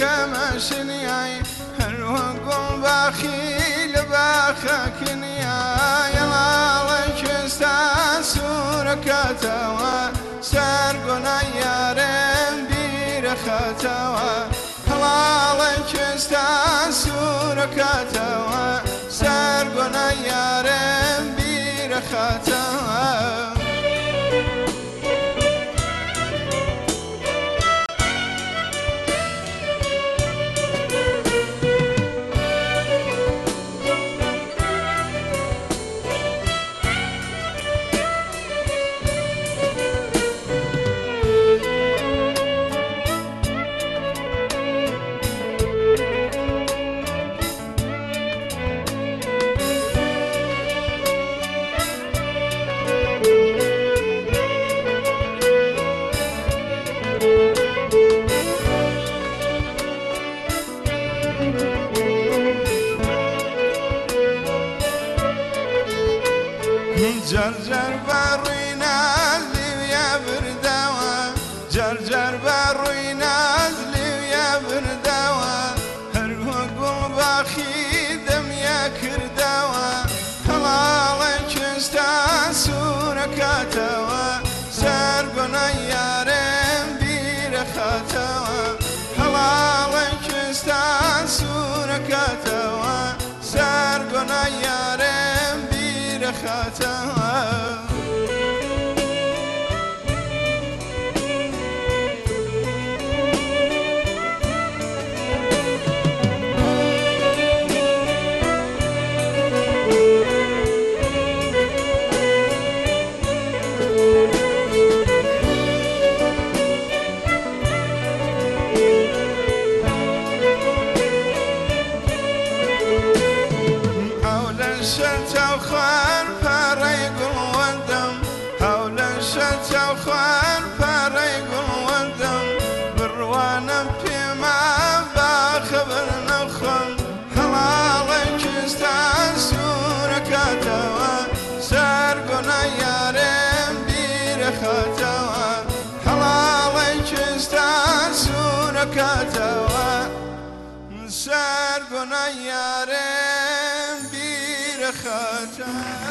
كمشنياي هروقم بخيل بخكنياي لالك استاسوركتوا سرقنا يارم بيرختوا لالك استاسوركتوا سرقنا يارم بيرختوا جرجر بروی نازلی و یا بردوا جرجر بروی نازلی و یا بردوا هر وقل باخیدم یا کردوا حلالک استاسورکتوا سرگنا یارم بیرختوا حلالک استاسورکتوا سرگنا یارم خطا خوان پاره گل وندم حول شتا خوان پاره گل وندم بروانم پیما با خبر نخوان حلالک استاسورکتوا سرگنا یارم بیرختوا حلالک استاسورکتوا سرگنا یارم خطا